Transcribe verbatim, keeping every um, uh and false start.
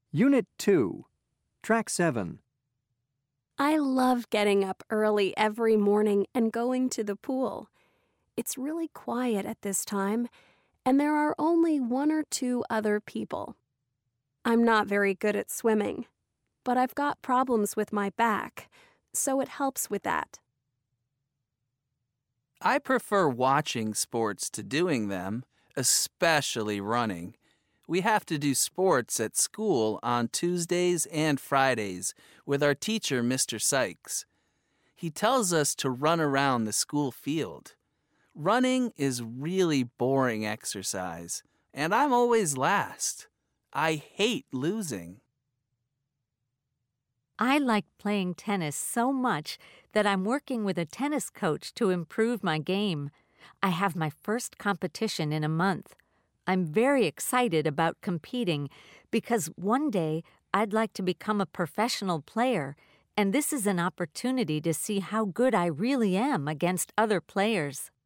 Unit two, Track seven. I love getting up early every morning and going to the pool. It's really quiet at this time, and there are only one or two other people. I'm not very good at swimming, but I've got problems with my back, so it helps with that. I prefer watching sports to doing them, especially running. We have to do sports at school on Tuesdays and Fridays with our teacher, Mister Sykes. He tells us to run around the school field. Running is really boring exercise, and I'm always last. I hate losing. I like playing tennis so much that I'm working with a tennis coach to improve my game. I have my first competition in a month. I'm very excited about competing because one day I'd like to become a professional player, and this is an opportunity to see how good I really am against other players.